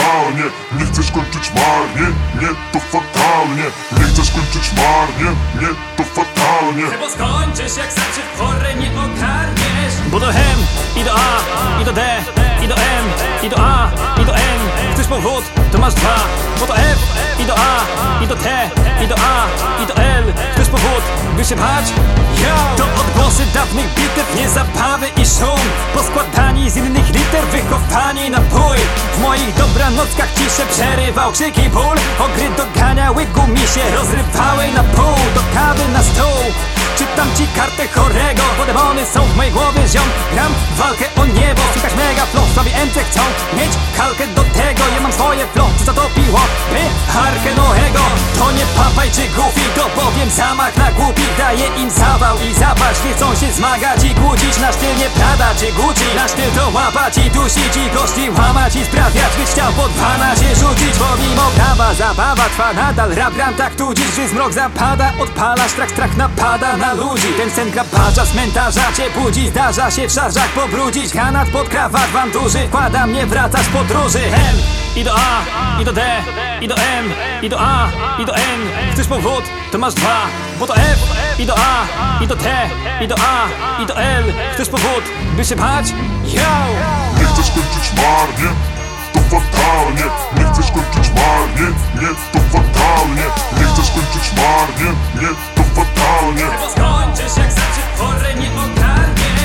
totalnie. Nie chcesz kończyć marnie, nie, to fatalnie. Nie chcesz kończyć marnie, nie, to fatalnie. Bo skończysz jak sam się w porę nie ogarniesz. Bo do M i do A, i do D, i do M, i do A, i do N. Chcesz powód, to masz dwa. Bo do F i do A, i do T, i do A, i do L. Chcesz powód, by się bać? To odgłosy dawnych bitew, nie zabawy i szum. Poskładani z innych liter, wychowani na bój. W moich dobranockach ciszę przerywał krzyk i ból. Ogry doganiały gumisie, rozrywały na pół. Do kawy na stół czytam ci kartę chorego, bo demony są w mojej głowie, ziom. Gram w walkę o niebo, słychać mega flow. Sobie MC chcą mieć kalkę do tego. Ja mam swoje flow, co zatopiło by Arkę Noego. To nie papaj czy goofy, to powiem zamach na głupich. Daje im zawał i zapaść, nie chcą się zmagać i kłócić. Na sztyl nie Prada czy Gucci, na sztyl to łapać i dusić i gości łamać i sprawiać, byś chciał po 12 rzucić. Bo mimo prawa zabawa trwa nadal, rap gram tak tu dziś, gdy zmrok zapada. Odpala strach napada na ludzi. Ten sen grabarza z mentarza cię budzi. Zdarza się w szarżach pobrudzić. Granat pod krawat wam duży, wkłada mnie wracasz podróży. M i do A, i do D, i do M, i do A, i do N. Chcesz powód, to masz dwa. Bo to F i do A, i do T, i do A, i do L. Chcesz powód, by się bać? Nie chcesz kończyć marnie, to fatalnie. Nie chcesz kończyć marnie, nie, to fatalnie. Nie chcesz kończyć marnie, nie, to fatalnie. Bo skończysz jak sam się w porę nie ogarniesz.